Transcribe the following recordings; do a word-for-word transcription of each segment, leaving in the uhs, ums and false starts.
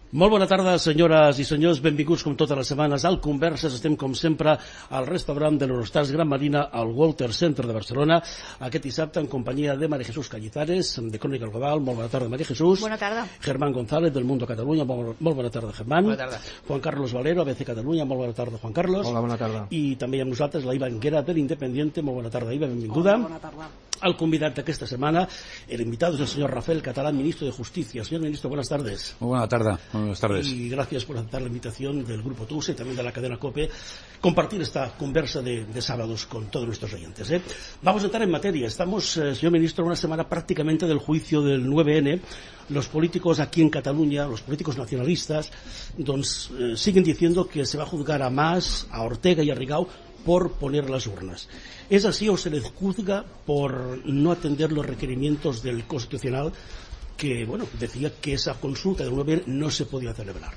Molt bona tarda, senyores i senyors, benvinguts com totes les setmanes al Converses. Estem com sempre al restaurant de l'Eurostars Gran Marina al Walter Center de Barcelona aquest dissabte en companyia de María Jesús Cañizares de Crónica Global. Molt bona tarda, María Jesús. Bona tarda. Germán González del Mundo Catalunya. Molt, molt bona tarda, Germán. Bona tarda. Juan Carlos Valero, A B C Catalunya. Molt bona tarda, Juan Carlos. Hola, bona tarda. I també amb nosaltres la Iva Anguera de l'Independiente. Molt bona tarda, Iva, benvinguda. Hola, bona tarda. Al convidat d'aquesta semana, el invitado es el señor Rafael Catalán, ministro de Justicia. Señor ministro, buenas tardes. Muy buena tarde. Buenas tardes. Y gracias por aceptar la invitación del Grupo TUSE y también de la cadena COPE, compartir esta conversa de, de sábados con todos nuestros oyentes. ¿eh? Vamos a entrar en materia. Estamos, eh, señor ministro, una semana prácticamente del juicio del nueve ene. Los políticos aquí en Cataluña, los políticos nacionalistas, doncs, eh, siguen diciendo que se va a juzgar a Mas, a Ortega y a Rigau por poner las urnas. ¿Es así o se les juzga por no atender los requerimientos del Constitucional que, bueno, decía que esa consulta del nueve ene no se podía celebrar?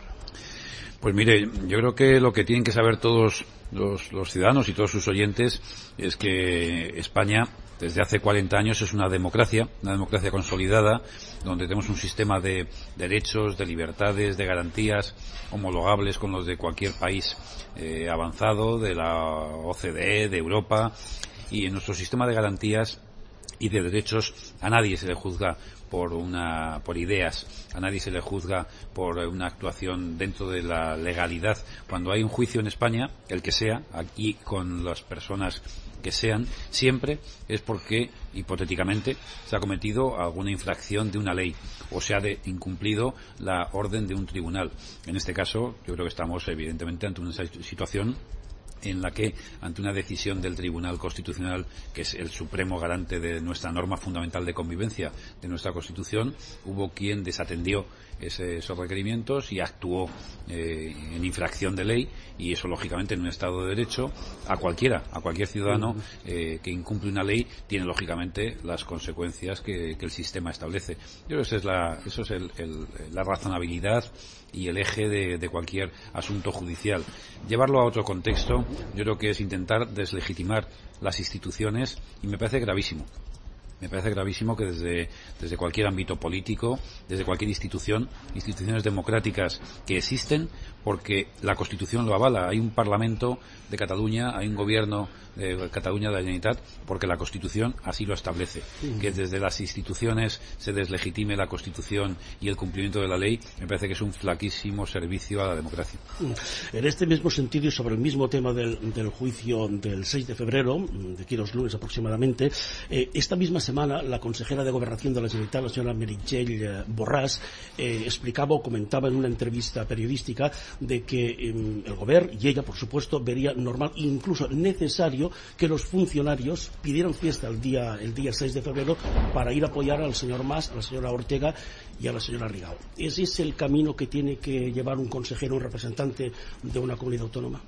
Pues mire, yo creo que lo que tienen que saber todos los, los ciudadanos y todos sus oyentes es que España desde hace cuarenta años es una democracia, una democracia consolidada, donde tenemos un sistema de derechos, de libertades, de garantías homologables con los de cualquier país eh, avanzado, de la O C D E, de Europa, y en nuestro sistema de garantías y de derechos a nadie se le juzga por una por ideas, a nadie se le juzga por una actuación dentro de la legalidad. Cuando hay un juicio en España, el que sea, aquí con las personas que sean, siempre es porque, hipotéticamente, se ha cometido alguna infracción de una ley o se ha de, incumplido la orden de un tribunal. En este caso, yo creo que estamos evidentemente ante una situación en la que, ante una decisión del Tribunal Constitucional, que es el supremo garante de nuestra norma fundamental de convivencia, de nuestra Constitución, hubo quien desatendió ese, esos requerimientos y actuó eh, en infracción de ley, y eso, lógicamente, en un Estado de Derecho, a cualquiera, a cualquier ciudadano eh, que incumple una ley, tiene, lógicamente, las consecuencias que, que el sistema establece. Yo creo que esa es la, eso es el, el, la razonabilidad y el eje de, de cualquier asunto judicial. Llevarlo a otro contexto, yo creo que es intentar deslegitimar las instituciones, y me parece gravísimo. Me parece gravísimo que desde, desde cualquier ámbito político, desde cualquier institución, instituciones democráticas que existen, porque la Constitución lo avala. Hay un Parlamento de Cataluña, hay un Gobierno de Cataluña, de la Generalitat, porque la Constitución así lo establece. Que desde las instituciones se deslegitime la Constitución y el cumplimiento de la ley, me parece que es un flaquísimo servicio a la democracia. En este mismo sentido y sobre el mismo tema del, del juicio del seis de febrero, de aquí dos lunes aproximadamente, eh, esta misma semana la consejera de Gobernación de la Generalitat, la señora Meritxell Borràs, eh, explicaba o comentaba en una entrevista periodística de que eh, el Gobierno y ella, por supuesto, vería normal e incluso necesario que los funcionarios pidieran fiesta el día el día seis de febrero para ir a apoyar al señor Mas, a la señora Ortega y a la señora Rigau. ¿Ese es el camino que tiene que llevar un consejero, un representante de una comunidad autónoma?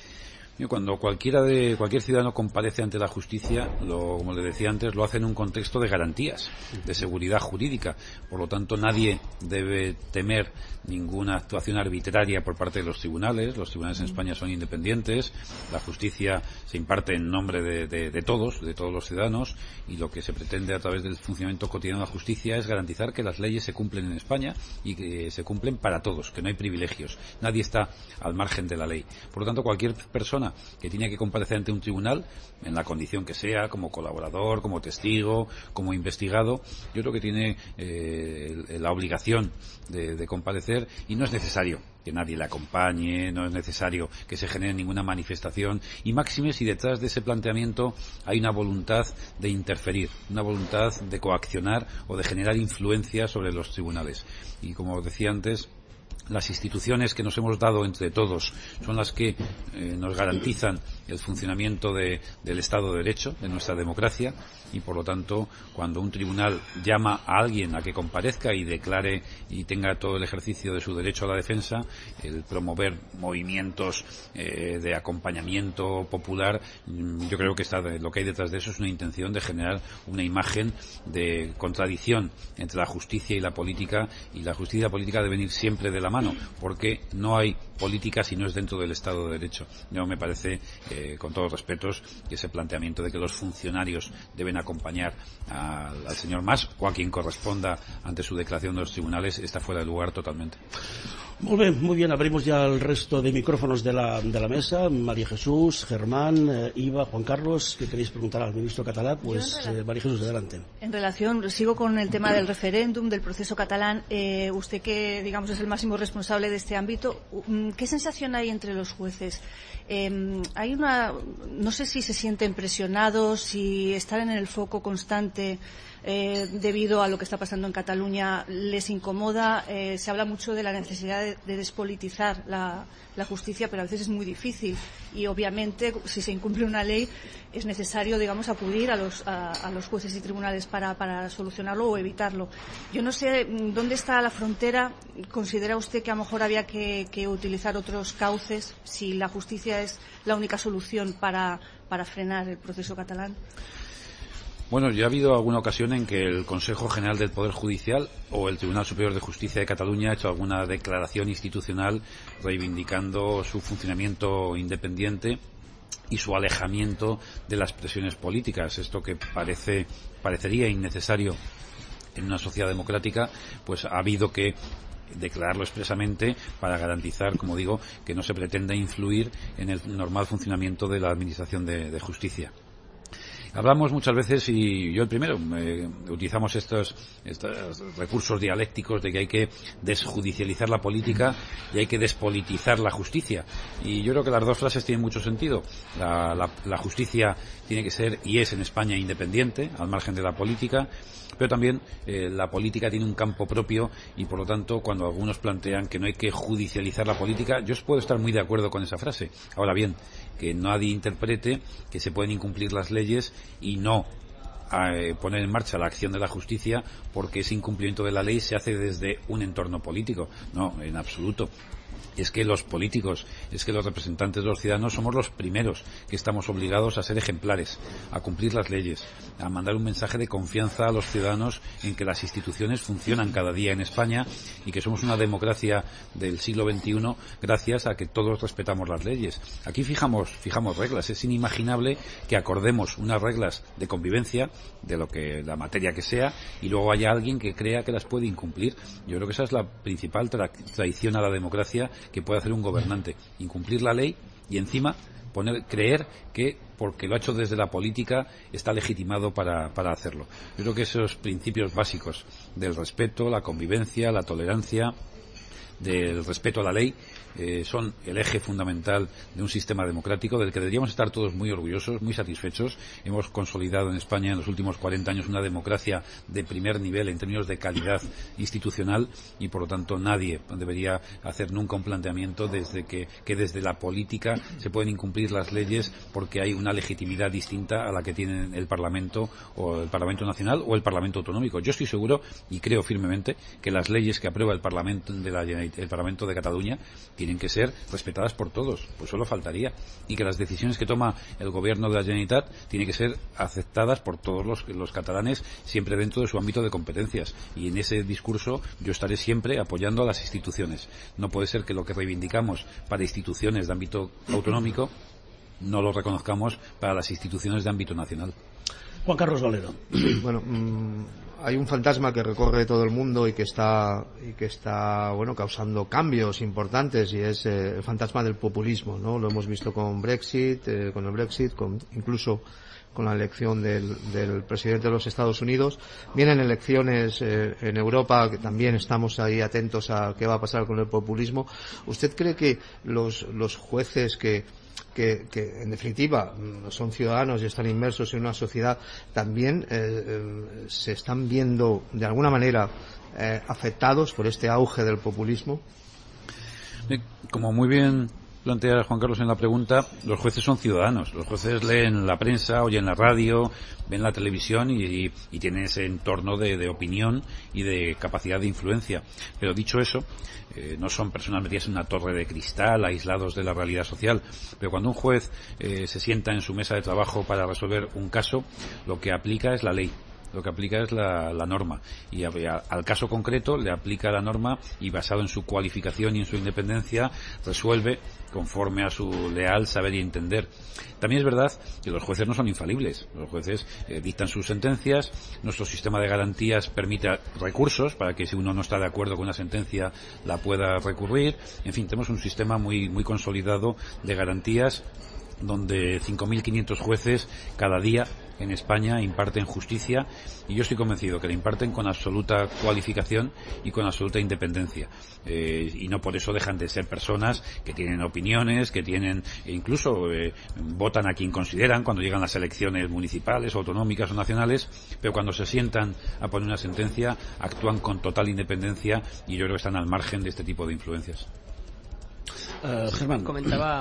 Cuando cualquiera de cualquier ciudadano comparece ante la justicia, lo, como le decía antes, lo hace en un contexto de garantías, de seguridad jurídica. Por lo tanto, nadie debe temer ninguna actuación arbitraria por parte de los tribunales. Los tribunales en España son independientes, la justicia se imparte en nombre de, de, de todos, de todos los ciudadanos, y lo que se pretende a través del funcionamiento cotidiano de la justicia es garantizar que las leyes se cumplen en España y que se cumplen para todos, que no hay privilegios. Nadie está al margen de la ley. Por lo tanto, cualquier persona que tiene que comparecer ante un tribunal, en la condición que sea, como colaborador, como testigo, como investigado, yo creo que tiene eh, la obligación de, de comparecer, y no es necesario que nadie le acompañe, no es necesario que se genere ninguna manifestación, y máxime si detrás de ese planteamiento hay una voluntad de interferir, una voluntad de coaccionar o de generar influencia sobre los tribunales. Y como decía antes, las instituciones que nos hemos dado entre todos son las que eh, nos garantizan el funcionamiento de, del Estado de Derecho, de nuestra democracia, y por lo tanto, cuando un tribunal llama a alguien a que comparezca y declare y tenga todo el ejercicio de su derecho a la defensa, el promover movimientos eh, de acompañamiento popular, yo creo que está de, lo que hay detrás de eso es una intención de generar una imagen de contradicción entre la justicia y la política, y la justicia y la política deben ir siempre de la mano, porque no hay política si no es dentro del Estado de Derecho. Yo me parece, eh, con todos los respetos, que ese planteamiento de que los funcionarios deben acompañar al, al señor Mas o a quien corresponda ante su declaración de los tribunales está fuera de lugar totalmente. Muy bien, muy bien, abrimos ya el resto de micrófonos de la, de la mesa. María Jesús, Germán, eh, Iva, Juan Carlos, ¿qué queréis preguntar al ministro catalán? Pues eh, María Jesús, adelante. En relación, sigo con el tema del referéndum, del proceso catalán. Eh, usted que, digamos, es el máximo responsable de este ámbito, ¿qué sensación hay entre los jueces? Eh, hay una, no sé si se sienten presionados, si estar en el foco constante Eh, debido a lo que está pasando en Cataluña les incomoda. Eh, se habla mucho de la necesidad de, de despolitizar la, la justicia, pero a veces es muy difícil y obviamente si se incumple una ley es necesario, digamos, acudir a los, a, a los jueces y tribunales para, para solucionarlo o evitarlo. Yo no sé dónde está la frontera. ¿Considera usted que a lo mejor había que, que utilizar otros cauces si la justicia es la única solución para, para frenar el proceso catalán? Bueno, ya ha habido alguna ocasión en que el Consejo General del Poder Judicial o el Tribunal Superior de Justicia de Cataluña ha hecho alguna declaración institucional reivindicando su funcionamiento independiente y su alejamiento de las presiones políticas. Esto que parece parecería innecesario en una sociedad democrática, pues ha habido que declararlo expresamente para garantizar, como digo, que no se pretenda influir en el normal funcionamiento de la Administración de, de Justicia. Hablamos muchas veces, y yo el primero, eh, utilizamos estos, estos recursos dialécticos de que hay que desjudicializar la política y hay que despolitizar la justicia. Y yo creo que las dos frases tienen mucho sentido. La, la, la justicia tiene que ser y es en España independiente, al margen de la política, pero también eh, la política tiene un campo propio y, por lo tanto, cuando algunos plantean que no hay que judicializar la política, yo puedo estar muy de acuerdo con esa frase. Ahora bien, que nadie interprete que se pueden incumplir las leyes y no eh, poner en marcha la acción de la justicia porque ese incumplimiento de la ley se hace desde un entorno político. No, en absoluto. Es que los políticos, es que los representantes de los ciudadanos somos los primeros que estamos obligados a ser ejemplares, a cumplir las leyes, a mandar un mensaje de confianza a los ciudadanos en que las instituciones funcionan cada día en España y que somos una democracia del siglo veintiuno gracias a que todos respetamos las leyes. Aquí fijamos, fijamos reglas. Es inimaginable que acordemos unas reglas de convivencia, de lo que la materia que sea, y luego haya alguien que crea que las puede incumplir. Yo creo que esa es la principal tra- traición a la democracia que puede hacer un gobernante, incumplir la ley y encima poner, creer que porque lo ha hecho desde la política está legitimado para, para hacerlo. Yo creo que esos principios básicos del respeto, la convivencia, la tolerancia, del respeto a la ley, eh, son el eje fundamental de un sistema democrático del que deberíamos estar todos muy orgullosos, muy satisfechos. Hemos consolidado en España en los últimos cuarenta años una democracia de primer nivel en términos de calidad institucional y, por lo tanto, nadie debería hacer nunca un planteamiento desde que, que desde la política se pueden incumplir las leyes porque hay una legitimidad distinta a la que tiene el Parlamento o el Parlamento Nacional o el Parlamento Autonómico. Yo estoy seguro y creo firmemente que las leyes que aprueba el Parlamento de la el Parlamento de Cataluña tienen que ser respetadas por todos, pues solo faltaría, y que las decisiones que toma el gobierno de la Generalitat tienen que ser aceptadas por todos los, los catalanes, siempre dentro de su ámbito de competencias, y en ese discurso yo estaré siempre apoyando a las instituciones. No puede ser que lo que reivindicamos para instituciones de ámbito autonómico no lo reconozcamos para las instituciones de ámbito nacional. Juan Carlos Valero. Bueno, mmm, hay un fantasma que recorre todo el mundo y que está y que está bueno causando cambios importantes y es eh, el fantasma del populismo, ¿no? Lo hemos visto con Brexit, eh, con el Brexit, con incluso con la elección del, del presidente de los Estados Unidos. Vienen elecciones eh, en Europa, que también estamos ahí atentos a qué va a pasar con el populismo. ¿Usted cree que los los jueces que Que, que en definitiva son ciudadanos y están inmersos en una sociedad también eh, eh, se están viendo de alguna manera eh, afectados por este auge del populismo? Como muy bien plantea Juan Carlos en la pregunta, los jueces son ciudadanos. Los jueces leen la prensa, oyen la radio, ven la televisión y, y, y tienen ese entorno de, de opinión y de capacidad de influencia. Pero dicho eso, eh, no son personas metidas en una torre de cristal, aislados de la realidad social. Pero cuando un juez eh, se sienta en su mesa de trabajo para resolver un caso, lo que aplica es la ley. lo que aplica es la, la norma. Y a, a, al caso concreto le aplica la norma y basado en su cualificación y en su independencia resuelve conforme a su leal saber y entender. También es verdad que los jueces no son infalibles. Los jueces eh, dictan sus sentencias. Nuestro sistema de garantías permite recursos para que si uno no está de acuerdo con una sentencia la pueda recurrir. En fin, tenemos un sistema muy, muy consolidado de garantías donde cinco mil quinientos jueces cada día en España imparten justicia, y yo estoy convencido que la imparten con absoluta cualificación y con absoluta independencia, eh, y no por eso dejan de ser personas que tienen opiniones, que tienen, e incluso eh, votan a quien consideran cuando llegan las elecciones municipales, autonómicas o nacionales, pero cuando se sientan a poner una sentencia actúan con total independencia, y yo creo que están al margen de este tipo de influencias. Uh, Germán. Comentaba,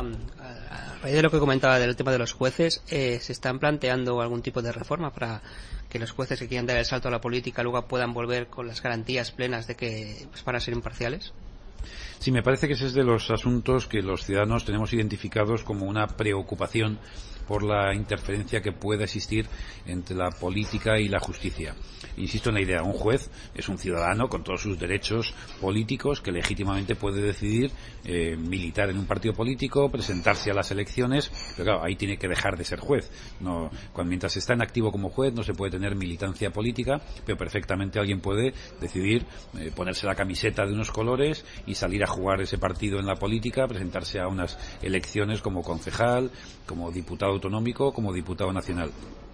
a raíz de lo que comentaba del tema de los jueces, eh, ¿se están planteando algún tipo de reforma para que los jueces que quieran dar el salto a la política luego puedan volver con las garantías plenas de que pues, van a ser imparciales? Sí, me parece que ese es de los asuntos que los ciudadanos tenemos identificados como una preocupación por la interferencia que pueda existir entre la política y la justicia. Insisto en la idea, un juez es un ciudadano con todos sus derechos políticos que legítimamente puede decidir eh, militar en un partido político, presentarse a las elecciones, pero claro, ahí tiene que dejar de ser juez. No, cuando, mientras está en activo como juez no se puede tener militancia política, pero perfectamente alguien puede decidir eh, ponerse la camiseta de unos colores y salir a jugar ese partido en la política, presentarse a unas elecciones como concejal, como diputado autonómico, como diputado nacional.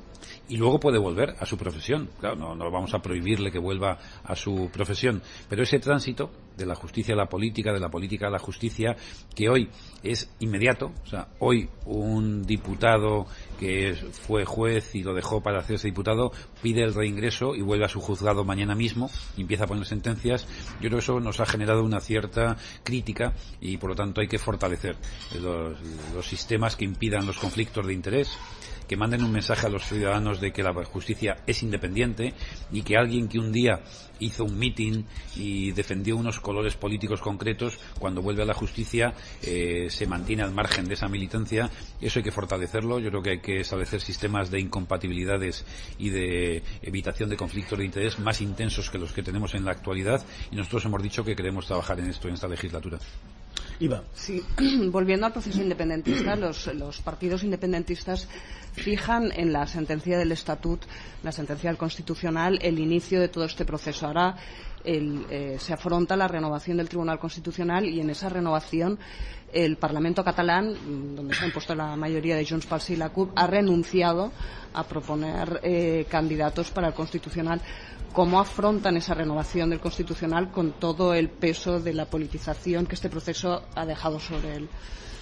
Y luego puede volver a su profesión. Claro, no, no vamos a prohibirle que vuelva a su profesión, pero ese tránsito de la justicia a la política, de la política a la justicia, que hoy es inmediato, o sea, hoy un diputado que fue juez y lo dejó para hacerse diputado pide el reingreso y vuelve a su juzgado mañana mismo y empieza a poner sentencias. Yo creo que eso nos ha generado una cierta crítica y por lo tanto hay que fortalecer los, los sistemas que impidan los conflictos de interés, que manden un mensaje a los ciudadanos de que la justicia es independiente y que alguien que un día hizo un mitin y defendió unos colores políticos concretos, cuando vuelve a la justicia eh, se mantiene al margen de esa militancia. Eso hay que fortalecerlo. Yo creo que hay que establecer sistemas de incompatibilidades y de evitación de conflictos de interés más intensos que los que tenemos en la actualidad, y nosotros hemos dicho que queremos trabajar en esto en esta legislatura. Iba. Sí, volviendo al proceso independentista, los, los partidos independentistas fijan en la sentencia del Estatut, la sentencia del Constitucional, el inicio de todo este proceso. Ahora el, eh, se afronta la renovación del Tribunal Constitucional, y en esa renovación el Parlamento catalán, donde se ha impuesto la mayoría de Junts pel Sí y la C U P, ha renunciado a proponer eh, candidatos para el Constitucional. ¿Cómo afrontan esa renovación del Constitucional con todo el peso de la politización que este proceso ha dejado sobre él?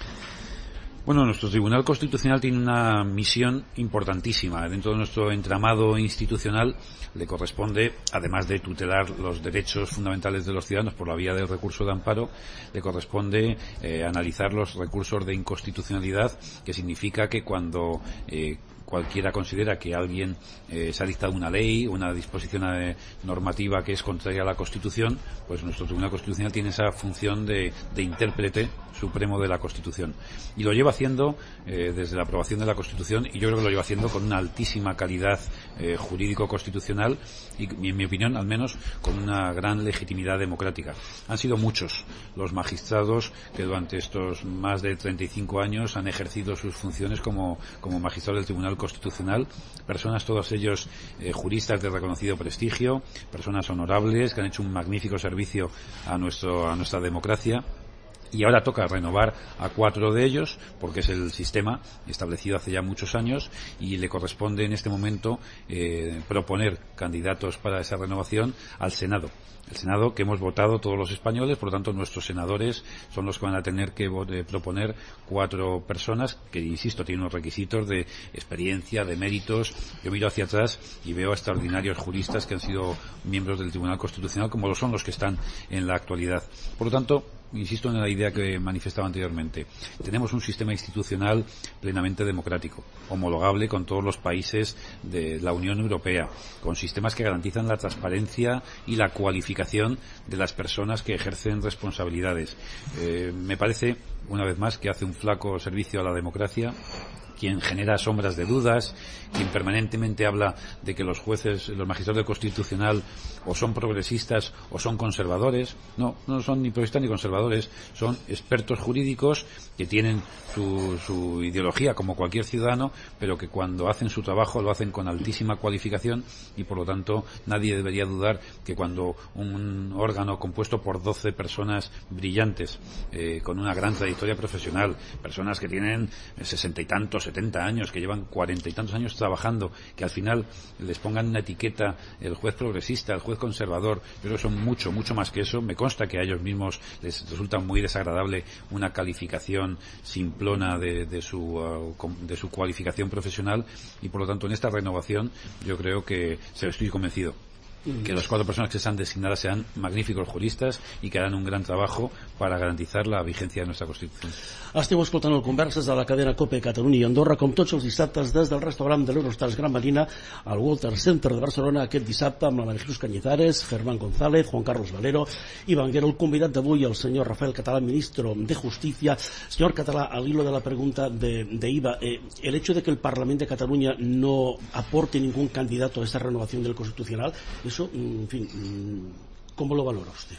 Bueno, nuestro Tribunal Constitucional tiene una misión importantísima. Dentro de nuestro entramado institucional le corresponde, además de tutelar los derechos fundamentales de los ciudadanos por la vía del recurso de amparo, le corresponde eh, analizar los recursos de inconstitucionalidad, que significa que cuando eh, cualquiera considera que alguien eh, se ha dictado una ley, una disposición eh, normativa que es contraria a la Constitución, pues nuestro Tribunal Constitucional tiene esa función de, de intérprete supremo de la Constitución. Y lo lleva haciendo eh, desde la aprobación de la Constitución, y yo creo que lo lleva haciendo con una altísima calidad eh, jurídico-constitucional y, en mi opinión, al menos, con una gran legitimidad democrática. Han sido muchos los magistrados que durante estos más de treinta y cinco años han ejercido sus funciones como, como magistrados del Tribunal Constitucional, personas todos ellos eh, juristas de reconocido prestigio, personas honorables que han hecho un magnífico servicio a nuestro a nuestra democracia. Y ahora toca renovar a cuatro de ellos, porque es el sistema establecido hace ya muchos años, y le corresponde en este momento eh, proponer candidatos para esa renovación al Senado. El Senado que hemos votado todos los españoles, por lo tanto nuestros senadores son los que van a tener que eh, proponer cuatro personas que, insisto, tienen unos requisitos de experiencia, de méritos. Yo miro hacia atrás y veo a extraordinarios juristas que han sido miembros del Tribunal Constitucional, como lo son los que están en la actualidad. Por lo tanto, insisto en la idea que manifestaba anteriormente. Tenemos un sistema institucional plenamente democrático, homologable con todos los países de la Unión Europea, con sistemas que garantizan la transparencia y la cualificación de las personas que ejercen responsabilidades. Eh, me parece, una vez más, que hace un flaco servicio a la democracia quien genera sombras de dudas, quien permanentemente habla de que los jueces, los magistrados del Constitucional o son progresistas o son conservadores. No, no son ni progresistas ni conservadores, son expertos jurídicos que tienen su, su ideología como cualquier ciudadano, pero que cuando hacen su trabajo lo hacen con altísima cualificación y por lo tanto nadie debería dudar que cuando un órgano compuesto por doce personas brillantes, eh, con una gran trayectoria profesional, personas que tienen sesenta y tantos, setenta años, que llevan cuarenta y tantos años trabajando, que al final les pongan una etiqueta el juez progresista, el juez conservador, yo creo que son mucho, mucho más que eso. Me consta que a ellos mismos les resulta muy desagradable una calificación simplona de, de su uh, de su cualificación profesional y por lo tanto en esta renovación yo creo que se estoy convencido que las cuatro personas que sean designadas sean magníficos juristas i que harán un gran trabajo para garantizar la vigencia de nuestra Constitució. Esteu escoltant el Converses de la cadena COPE Catalunya i Andorra, com tots els dissabtes des del restaurant de l'Eurostars Gran Marina al Walter Center de Barcelona, aquest dissabte amb la María Jesús Cañizares, Germán González, Juan Carlos Valero i Vanguero. El convidat d'avui, el senyor Rafael Catalá, ministro de Justicia. Señor Catalá, al hilo de la pregunta de, de Iva, eh, el hecho de que el Parlamento de Cataluña no aporte ningún candidato a esta renovación del Constitucional, eso, en fin, ¿cómo lo valora usted?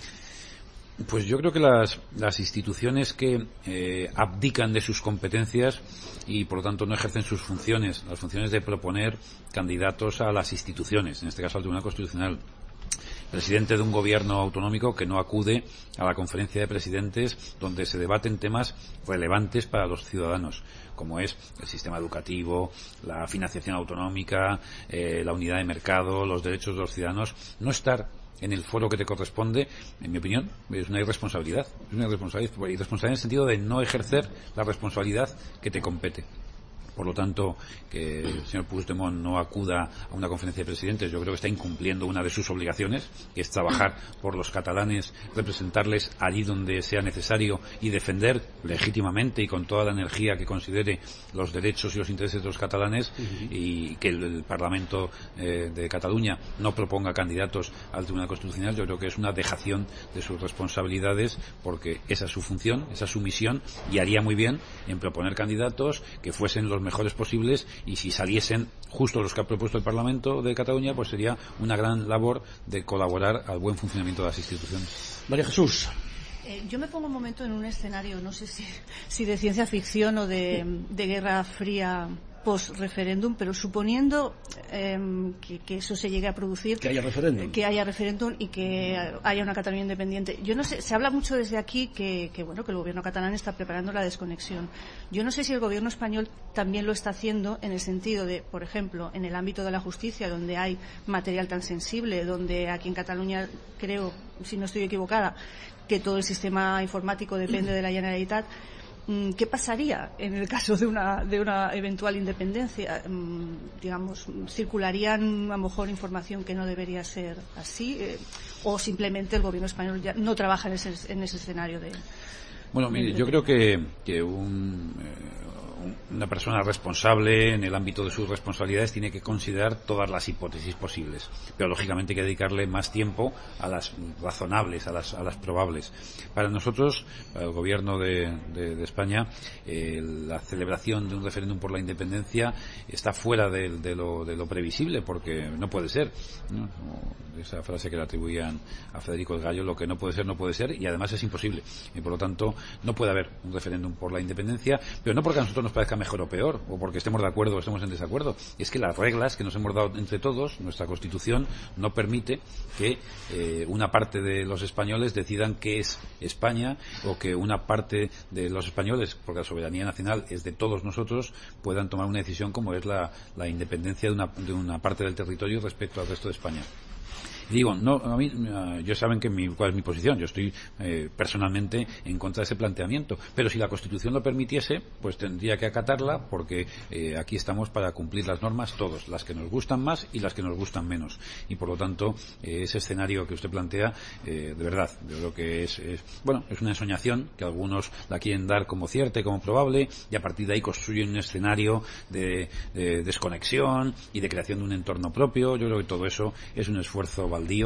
Pues yo creo que las, las instituciones que eh, abdican de sus competencias y por lo tanto no ejercen sus funciones, las funciones de proponer candidatos a las instituciones, en este caso al Tribunal Constitucional, presidente de un gobierno autonómico que no acude a la conferencia de presidentes donde se debaten temas relevantes para los ciudadanos, como es el sistema educativo, la financiación autonómica, eh, la unidad de mercado, los derechos de los ciudadanos. No estar en el foro que te corresponde, en mi opinión, es una irresponsabilidad. Es una irresponsabilidad, irresponsabilidad en el sentido de no ejercer la responsabilidad que te compete. Por lo tanto, que el señor Puigdemont no acuda a una conferencia de presidentes, yo creo que está incumpliendo una de sus obligaciones, que es trabajar por los catalanes, representarles allí donde sea necesario y defender legítimamente y con toda la energía que considere los derechos y los intereses de los catalanes, uh-huh. y que el, el Parlamento eh, de Cataluña no proponga candidatos al Tribunal Constitucional. Yo creo que es una dejación de sus responsabilidades, porque esa es su función, esa es su misión, y haría muy bien en proponer candidatos que fuesen los mejores posibles, y si saliesen justo los que ha propuesto el Parlamento de Cataluña, pues sería una gran labor de colaborar al buen funcionamiento de las instituciones. María Jesús. Eh, yo me pongo un momento en un escenario, no sé si, si de ciencia ficción o de, de Guerra Fría post-referéndum, pero suponiendo eh, que, que eso se llegue a producir, que haya referéndum, que haya referéndum y que haya una Cataluña independiente. Yo no sé, se habla mucho desde aquí que, que bueno, que el gobierno catalán está preparando la desconexión. Yo no sé si el gobierno español también lo está haciendo en el sentido de, por ejemplo, en el ámbito de la justicia, donde hay material tan sensible, donde aquí en Cataluña, creo, si no estoy equivocada, que todo el sistema informático depende de la Generalitat. ¿Qué pasaría en el caso de una, de una eventual independencia? Digamos, ¿circularían a lo mejor información que no debería ser así? Eh, ¿O simplemente el gobierno español ya no trabaja en ese, en ese escenario de...? Bueno, mire, yo creo que, que un... Eh, una persona responsable en el ámbito de sus responsabilidades tiene que considerar todas las hipótesis posibles, pero lógicamente hay que dedicarle más tiempo a las razonables, a las, a las probables. Para nosotros, para el gobierno de, de, de España, eh, la celebración de un referéndum por la independencia está fuera de, de, lo, de lo previsible, porque no puede ser, ¿no? Esa frase que le atribuían a Federico el Gallo, lo que no puede ser, no puede ser, y además es imposible, y por lo tanto no puede haber un referéndum por la independencia, pero no porque a nosotros nos parezca mejor o peor, o porque estemos de acuerdo o estemos en desacuerdo. Es que las reglas que nos hemos dado entre todos, nuestra Constitución, no permite que eh, una parte de los españoles decidan qué es España, o que una parte de los españoles, porque la soberanía nacional es de todos nosotros, puedan tomar una decisión como es la, la independencia de una, de una parte del territorio respecto al resto de España. Digo, no, a mí, yo saben que mi, cuál es mi posición. Yo estoy eh, personalmente en contra de ese planteamiento. Pero si la Constitución lo permitiese, pues tendría que acatarla, porque eh, aquí estamos para cumplir las normas todos, las que nos gustan más y las que nos gustan menos. Y por lo tanto, eh, ese escenario que usted plantea, eh, de verdad, yo creo que es, es, bueno, es una ensoñación que algunos la quieren dar como cierta y como probable, y a partir de ahí construyen un escenario de, de desconexión y de creación de un entorno propio. Yo creo que todo eso es un esfuerzo baldío,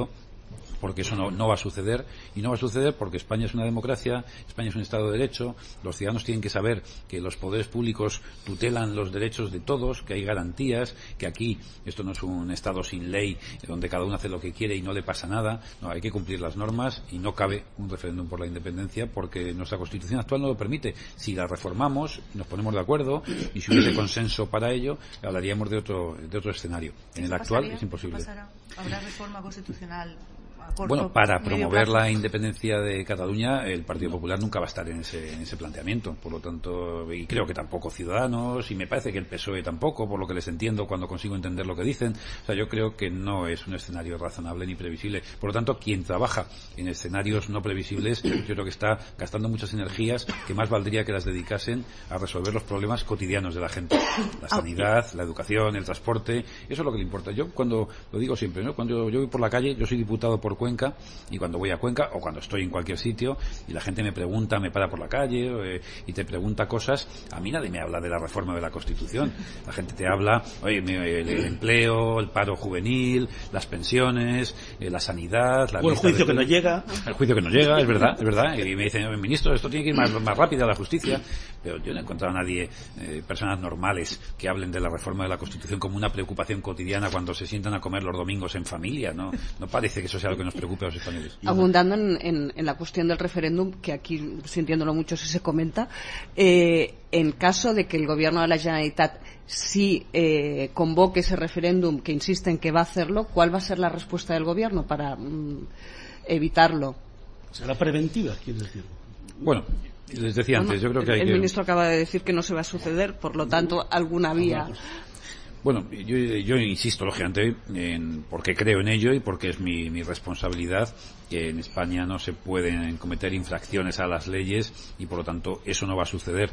porque eso no, no va a suceder, y no va a suceder porque España es una democracia, España es un Estado de Derecho, los ciudadanos tienen que saber que los poderes públicos tutelan los derechos de todos, que hay garantías, que aquí esto no es un Estado sin ley donde cada uno hace lo que quiere y no le pasa nada. No, hay que cumplir las normas y no cabe un referéndum por la independencia porque nuestra Constitución actual no lo permite. Si la reformamos, nos ponemos de acuerdo y si hubiese consenso para ello, hablaríamos de otro, de otro escenario. En el actual es imposible. ¿Habrá reforma constitucional? Bueno, para promover la independencia de Cataluña, el Partido Popular nunca va a estar en ese, en ese planteamiento. Por lo tanto, y creo que tampoco Ciudadanos, y me parece que el P S O E tampoco, por lo que les entiendo cuando consigo entender lo que dicen. O sea, yo creo que no es un escenario razonable ni previsible. Por lo tanto, quien trabaja en escenarios no previsibles, yo creo que está gastando muchas energías que más valdría que las dedicasen a resolver los problemas cotidianos de la gente. La sanidad, la educación, el transporte, eso es lo que le importa. Yo cuando, lo digo siempre, ¿no? Cuando yo voy por la calle, yo soy diputado por Cuenca, y cuando voy a Cuenca o cuando estoy en cualquier sitio y la gente me pregunta, me para por la calle eh, y te pregunta cosas, a mí nadie me habla de la reforma de la Constitución. La gente te habla, oye, el, el empleo, el paro juvenil, las pensiones, eh, la sanidad, la o el juicio de... que no llega. El juicio que no llega, es verdad, es verdad. Y me dicen, ministro, esto tiene que ir más, más rápido a la justicia. Pero yo no he encontrado a nadie, eh, personas normales, que hablen de la reforma de la Constitución como una preocupación cotidiana cuando se sientan a comer los domingos en familia. No, no parece que eso sea lo que nos preocupe a los españoles. Abundando en, en, en la cuestión del referéndum, que aquí, sintiéndolo mucho, si se comenta, eh, en caso de que el Gobierno de la Generalitat sí eh, convoque ese referéndum, que insiste en que va a hacerlo, ¿cuál va a ser la respuesta del Gobierno para mm, evitarlo? ¿Será preventiva, quiero decir? Bueno, les decía antes, yo creo que hay el que... El ministro acaba de decir que no se va a suceder, por lo tanto, alguna vía... Bueno, yo, yo insisto, lógicamente, en, porque creo en ello y porque es mi, mi responsabilidad, que en España no se pueden cometer infracciones a las leyes y, por lo tanto, eso no va a suceder.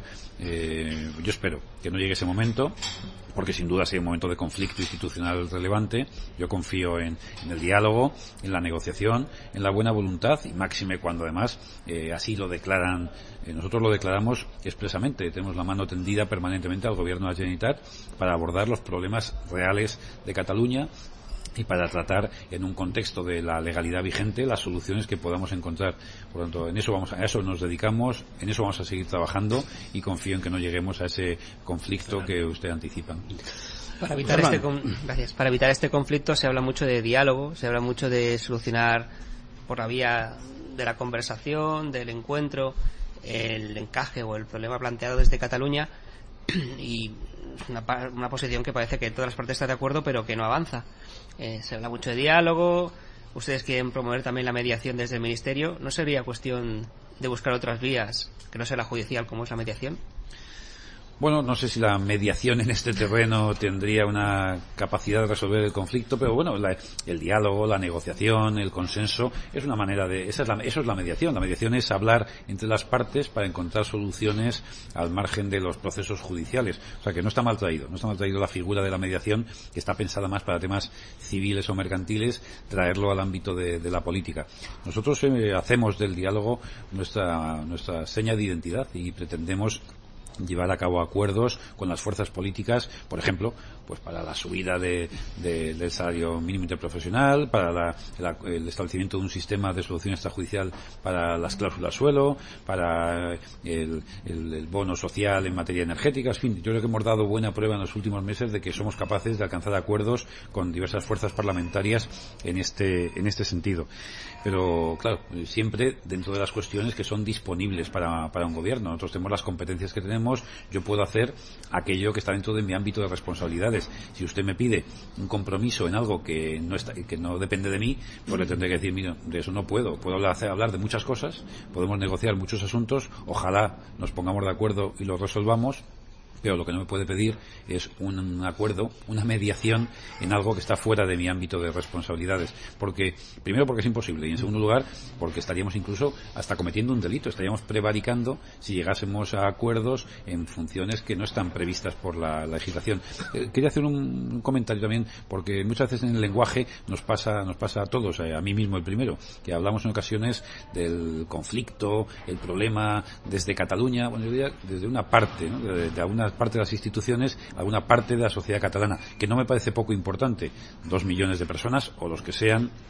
Eh, yo espero que no llegue ese momento, porque sin duda sería un momento de conflicto institucional relevante. Yo confío en, en el diálogo, en la negociación, en la buena voluntad y máxime cuando además eh, así lo declaran. Eh, nosotros lo declaramos expresamente. Tenemos la mano tendida permanentemente al Gobierno de la Generalitat para abordar los problemas reales de Cataluña y para tratar en un contexto de la legalidad vigente las soluciones que podamos encontrar. Por lo tanto, en eso vamos a, a eso nos dedicamos, en eso vamos a seguir trabajando y confío en que no lleguemos a ese conflicto que usted anticipa. Para evitar este con, gracias. Para evitar este conflicto se habla mucho de diálogo, se habla mucho de solucionar por la vía de la conversación, del encuentro, el encaje o el problema planteado desde Cataluña, y una, una posición que parece que todas las partes están de acuerdo pero que no avanza. Eh, se habla mucho de diálogo, ustedes quieren promover también la mediación desde el Ministerio. ¿No sería cuestión de buscar otras vías que no sea la judicial como es la mediación? Bueno, no sé si la mediación en este terreno tendría una capacidad de resolver el conflicto, pero bueno, la, el diálogo, la negociación, el consenso, es una manera de... Esa es la, eso es la mediación. La mediación es hablar entre las partes para encontrar soluciones al margen de los procesos judiciales. O sea, que no está mal traído. No está mal traído la figura de la mediación, que está pensada más para temas civiles o mercantiles, traerlo al ámbito de, de la política. Nosotros eh, hacemos del diálogo nuestra, nuestra seña de identidad y pretendemos llevar a cabo acuerdos con las fuerzas políticas, por ejemplo, pues para la subida de, de, del salario mínimo interprofesional, para la, la, el establecimiento de un sistema de solución extrajudicial para las cláusulas suelo, para el, el, el bono social en materia energética. En fin, yo creo que hemos dado buena prueba en los últimos meses de que somos capaces de alcanzar acuerdos con diversas fuerzas parlamentarias en este, en este sentido. Pero, claro, siempre dentro de las cuestiones que son disponibles para, para un gobierno. Nosotros tenemos las competencias que tenemos. Yo puedo hacer aquello que está dentro de mi ámbito de responsabilidades. Si usted me pide un compromiso en algo que no está, que no depende de mí, pues le tendré que decir, mira, de eso no puedo. Puedo hacer, hablar de muchas cosas, podemos negociar muchos asuntos, ojalá nos pongamos de acuerdo y los resolvamos, pero lo que no me puede pedir es un acuerdo, una mediación en algo que está fuera de mi ámbito de responsabilidades. Porque, primero porque es imposible, y en segundo lugar porque estaríamos incluso hasta cometiendo un delito, estaríamos prevaricando si llegásemos a acuerdos en funciones que no están previstas por la, la legislación. Eh, quería hacer un, un comentario también, porque muchas veces en el lenguaje nos pasa, nos pasa a todos, eh, a mí mismo el primero, que hablamos en ocasiones del conflicto, el problema desde Cataluña, bueno, yo diría desde una parte, ¿no? de, de alguna parte de las instituciones, alguna parte de la sociedad catalana, que no me parece poco importante. Dos millones de personas, o los que sean,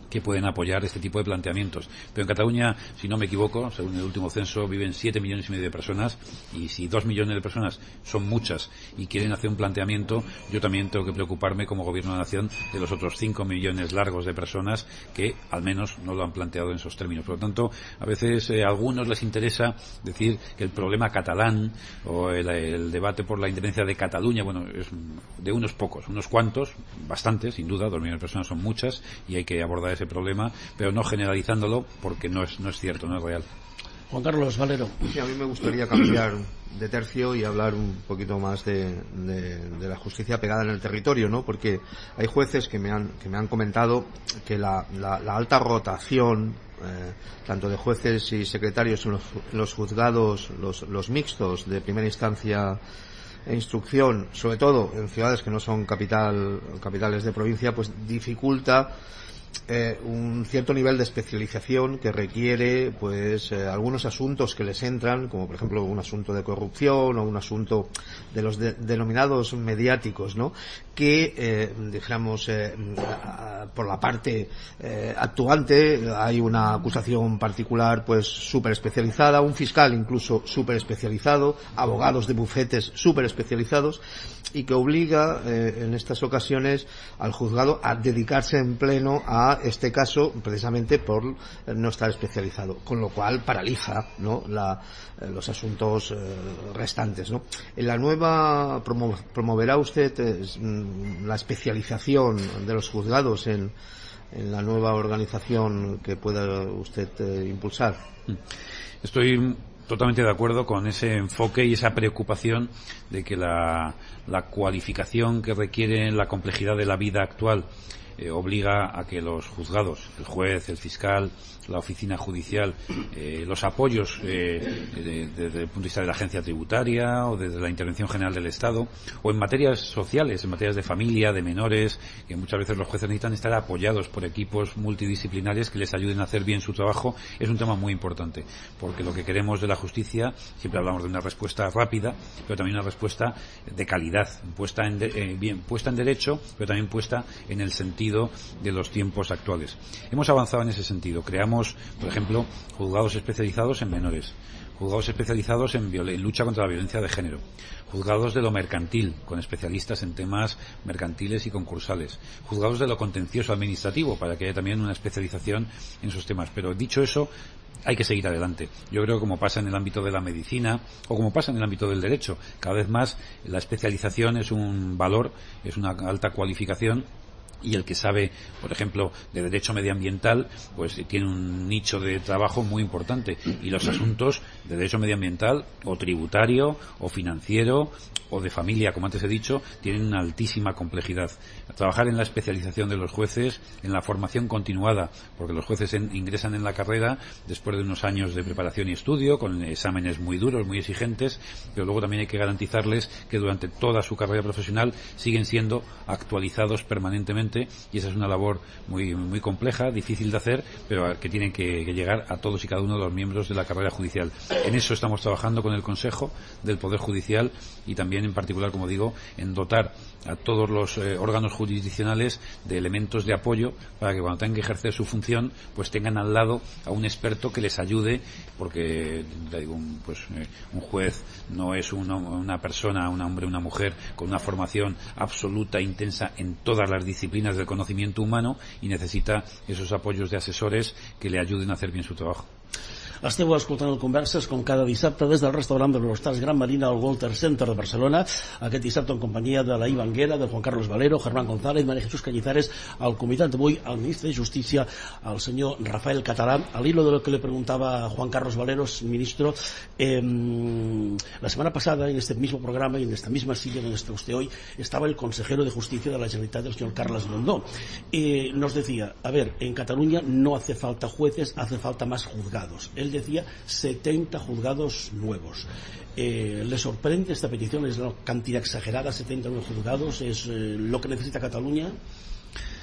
que pueden apoyar este tipo de planteamientos. Pero en Cataluña, si no me equivoco, según el último censo, viven siete millones y medio de personas, y si dos millones de personas son muchas y quieren hacer un planteamiento, yo también tengo que preocuparme como Gobierno de la Nación de los otros cinco millones largos de personas que al menos no lo han planteado en esos términos. Por lo tanto, a veces eh, a algunos les interesa decir que el problema catalán o el, el debate por la independencia de Cataluña, bueno, es de unos pocos, unos cuantos, bastantes, sin duda, dos millones de personas son muchas y hay que abordar ese problema, pero no generalizándolo porque no es, no es cierto, no es real. Juan Carlos Valero. Sí, a mí me gustaría cambiar de tercio y hablar un poquito más de, de, de la justicia pegada en el territorio, ¿no? Porque hay jueces que me han, que me han comentado que la, la, la alta rotación, eh, tanto de jueces y secretarios en los, los juzgados, los, los mixtos de primera instancia e instrucción, sobre todo en ciudades que no son capital, capitales de provincia, pues dificulta Eh, un cierto nivel de especialización que requiere pues eh, algunos asuntos que les entran, como por ejemplo un asunto de corrupción o un asunto de los de, denominados mediáticos, ¿no? Que eh, dijéramos eh, por la parte eh, actuante hay una acusación particular pues súper especializada, un fiscal incluso súper especializado, abogados de bufetes súper especializados, y que obliga eh, en estas ocasiones al juzgado a dedicarse en pleno a este caso precisamente por no estar especializado, con lo cual paraliza, ¿no? la, eh, los asuntos eh, restantes, ¿no? En la nueva promo, promoverá usted eh, la especialización de los juzgados en, en la nueva organización que pueda usted eh, impulsar. Estoy totalmente de acuerdo con ese enfoque y esa preocupación de que la, la cualificación que requiere la complejidad de la vida actual eh, obliga a que los juzgados, el juez, el fiscal, la oficina judicial, eh, los apoyos eh, de, de, desde el punto de vista de la agencia tributaria o desde la intervención general del Estado, o en materias sociales, en materias de familia, de menores, que muchas veces los jueces necesitan estar apoyados por equipos multidisciplinares que les ayuden a hacer bien su trabajo, es un tema muy importante, porque lo que queremos de la justicia, siempre hablamos de una respuesta rápida, pero también una respuesta de calidad, puesta en de, eh, bien puesta en derecho, pero también puesta en el sentido de los tiempos actuales. Hemos avanzado en ese sentido. Creamos, por ejemplo, juzgados especializados en menores, juzgados especializados en, en lucha contra la violencia de género, juzgados de lo mercantil, con especialistas en temas mercantiles y concursales, juzgados de lo contencioso administrativo, para que haya también una especialización en esos temas. Pero dicho eso, hay que seguir adelante. Yo creo que como pasa en el ámbito de la medicina o como pasa en el ámbito del derecho, cada vez más la especialización es un valor, es una alta cualificación, y el que sabe, por ejemplo, de derecho medioambiental, pues tiene un nicho de trabajo muy importante, y los asuntos de derecho medioambiental o tributario o financiero o de familia, como antes he dicho, tienen una altísima complejidad. Trabajar en la especialización de los jueces, en la formación continuada, porque los jueces en, ingresan en la carrera después de unos años de preparación y estudio, con exámenes muy duros, muy exigentes, pero luego también hay que garantizarles que durante toda su carrera profesional siguen siendo actualizados permanentemente, y esa es una labor muy muy compleja, difícil de hacer, pero que tienen que, que llegar a todos y cada uno de los miembros de la carrera judicial. En eso estamos trabajando con el Consejo del Poder Judicial, y también en particular, como digo, en dotar a todos los eh, órganos jurisdiccionales de elementos de apoyo para que cuando tengan que ejercer su función pues tengan al lado a un experto que les ayude, porque digo, un, pues, eh, un juez no es una, una persona, un hombre, una mujer con una formación absoluta, intensa en todas las disciplinas del conocimiento humano, y necesita esos apoyos de asesores que le ayuden a hacer bien su trabajo. Esteu escoltant Converses com cada dissabte des del restaurant de l'Hostal Gran Marina al Walter Center de Barcelona, aquest dissabte en companyia de la Iva Anguera, de Juan Carlos Valero, Germán González, María Jesús Cañizares, al convidat d'avui, al ministre de Justicia, al señor Rafael Catalán. Al hilo de lo que le preguntaba Juan Carlos Valero, ministro, eh, la semana pasada en este mismo programa y en esta misma silla donde está usted hoy estaba el consejero de Justicia de la Generalitat, el señor Carles Londó. Eh, nos decía, a ver, en Cataluña no hace falta jueces, hace falta más juzgados. Él decía setenta juzgados nuevos. Eh, ¿Le sorprende esta petición? ¿Es una cantidad exagerada, setenta nuevos juzgados? ¿Es eh, lo que necesita Cataluña?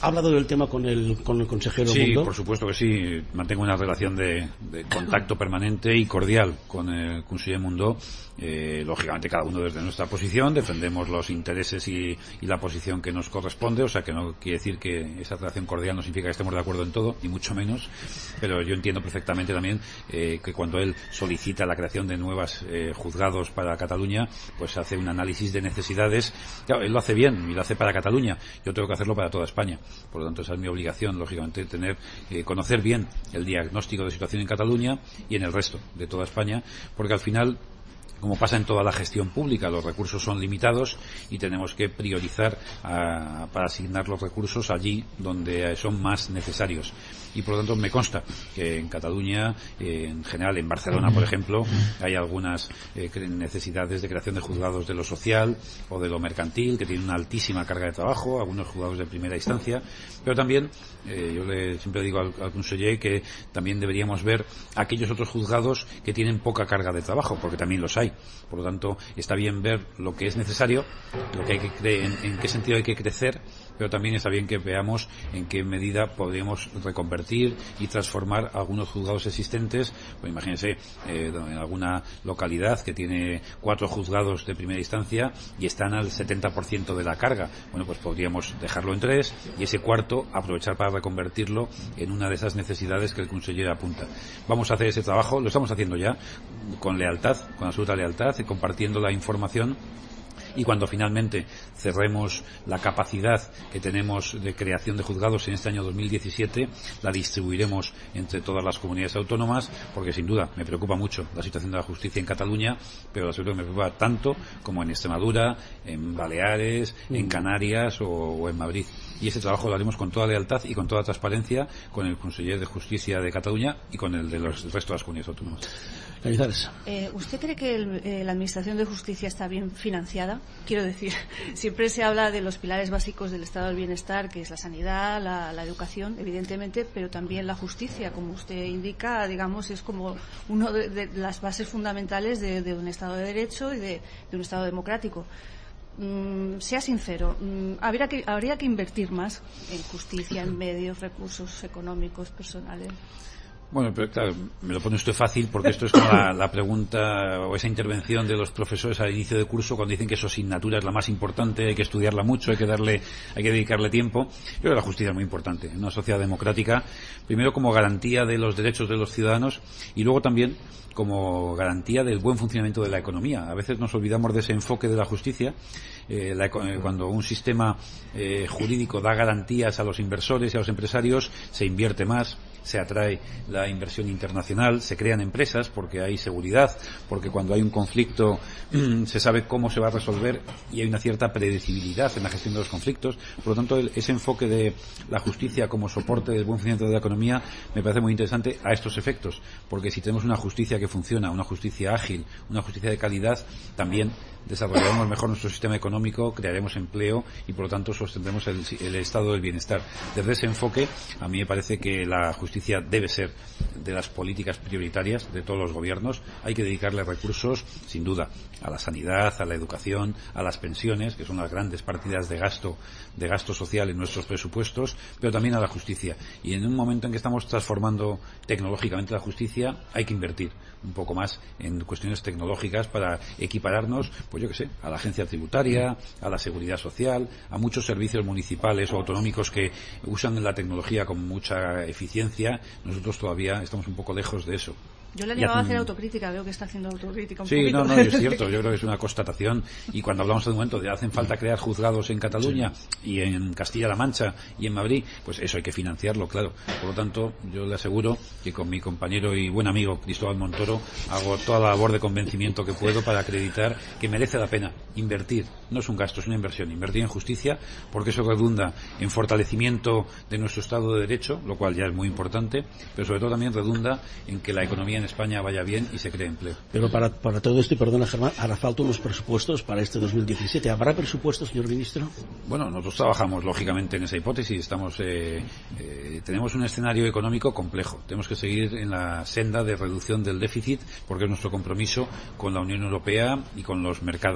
¿Ha hablado del tema con el, con el consejero Sí, Mundó? por supuesto que sí. Mantengo una relación de, de contacto permanente y cordial con el conseller Mundó. Eh, lógicamente cada uno desde nuestra posición defendemos los intereses y, y la posición que nos corresponde, o sea que no quiere decir que esa relación cordial no significa que estemos de acuerdo en todo, ni mucho menos, pero yo entiendo perfectamente también eh, que cuando él solicita la creación de nuevos eh, juzgados para Cataluña, pues hace un análisis de necesidades. Claro, él lo hace bien y lo hace para Cataluña, yo tengo que hacerlo para toda España, por lo tanto esa es mi obligación, lógicamente, tener eh, conocer bien el diagnóstico de situación en Cataluña y en el resto de toda España, porque al final, como pasa en toda la gestión pública, los recursos son limitados y tenemos que priorizar a, para asignar los recursos allí donde son más necesarios. Y por lo tanto me consta que en Cataluña, eh, en general en Barcelona, por ejemplo, hay algunas eh, necesidades de creación de juzgados de lo social o de lo mercantil que tienen una altísima carga de trabajo, algunos juzgados de primera instancia, pero también eh, yo le siempre digo al, al conseller que también deberíamos ver aquellos otros juzgados que tienen poca carga de trabajo, porque también los hay. Por lo tanto, está bien ver lo que es necesario, lo que hay que cre- en, en qué sentido hay que crecer, pero también está bien que veamos en qué medida podríamos reconvertir y transformar algunos juzgados existentes. Pues imagínense, eh, en alguna localidad que tiene cuatro juzgados de primera instancia y están al setenta por ciento de la carga. Bueno, pues podríamos dejarlo en tres y ese cuarto aprovechar para reconvertirlo en una de esas necesidades que el conseller apunta. Vamos a hacer ese trabajo, lo estamos haciendo ya, con lealtad, con absoluta lealtad, y compartiendo la información. Y cuando finalmente cerremos la capacidad que tenemos de creación de juzgados en este año dos mil diecisiete, la distribuiremos entre todas las comunidades autónomas, porque sin duda me preocupa mucho la situación de la justicia en Cataluña, pero sobre todo me preocupa tanto como en Extremadura, en Baleares, en Canarias o, o en Madrid. Y ese trabajo lo haremos con toda lealtad y con toda transparencia con el conseller de Justicia de Cataluña y con el de los, el resto de las comunidades autónomas. Eh, ¿Usted cree que el, eh, la Administración de Justicia está bien financiada? Quiero decir, siempre se habla de los pilares básicos del Estado del Bienestar, que es la sanidad, la, la educación, evidentemente, pero también la justicia, como usted indica, digamos, es como una de, de las bases fundamentales de, de un Estado de Derecho y de, de un Estado democrático. Mm, sea sincero, mm, habría que, habría que invertir más en justicia, en medios, recursos económicos, personales. Bueno, pero claro, me lo pone usted fácil porque esto es como la, la pregunta o esa intervención de los profesores al inicio de curso cuando dicen que su asignatura es la más importante, hay que estudiarla mucho, hay que darle, hay que dedicarle tiempo. Yo creo que la justicia es muy importante en una sociedad democrática, primero como garantía de los derechos de los ciudadanos y luego también como garantía del buen funcionamiento de la economía. A veces nos olvidamos de ese enfoque de la justicia. Eh, la, eh, cuando un sistema eh, jurídico da garantías a los inversores y a los empresarios, se invierte más, se atrae la inversión internacional, se crean empresas porque hay seguridad, porque cuando hay un conflicto se sabe cómo se va a resolver y hay una cierta predecibilidad en la gestión de los conflictos. Por lo tanto, el, ese enfoque de la justicia como soporte del buen funcionamiento de la economía me parece muy interesante a estos efectos, porque si tenemos una justicia que funciona, una justicia ágil, una justicia de calidad, también desarrollaremos mejor nuestro sistema económico, crearemos empleo y por lo tanto sostendremos el, el estado del bienestar. Desde ese enfoque, a mí me parece que la justicia debe ser de las políticas prioritarias de todos los gobiernos. Hay que dedicarle recursos, sin duda, a la sanidad, a la educación, a las pensiones, que son las grandes partidas de gasto, de gasto social en nuestros presupuestos, pero también a la justicia. Y en un momento en que estamos transformando tecnológicamente la justicia, hay que invertir un poco más en cuestiones tecnológicas para equipararnos, pues yo qué sé, a la agencia tributaria, a la seguridad social, a muchos servicios municipales o autonómicos que usan la tecnología con mucha eficiencia. Nosotros todavía estamos un poco lejos de eso. Yo le he llevado a hacer autocrítica, veo que está haciendo autocrítica un sí, poquito. no, no, es cierto, yo creo que es una constatación y cuando hablamos de un momento de hacen falta crear juzgados en Cataluña sí. y en Castilla-La Mancha y en Madrid, pues eso hay que financiarlo, claro. Por lo tanto, yo le aseguro que con mi compañero y buen amigo Cristóbal Montoro hago toda la labor de convencimiento que puedo para acreditar que merece la pena invertir. No es un gasto, es una inversión. Invertir en justicia porque eso redunda en fortalecimiento de nuestro Estado de Derecho, lo cual ya es muy importante, pero sobre todo también redunda en que la economía en España vaya bien y se cree empleo. Pero para, para todo esto, y perdona Germán, hará falta unos presupuestos para este dos mil diecisiete. ¿Habrá presupuestos, señor ministro? Bueno, nosotros trabajamos lógicamente en esa hipótesis. Estamos, eh, eh, tenemos un escenario económico complejo. Tenemos que seguir en la senda de reducción del déficit porque es nuestro compromiso con la Unión Europea y con los mercados.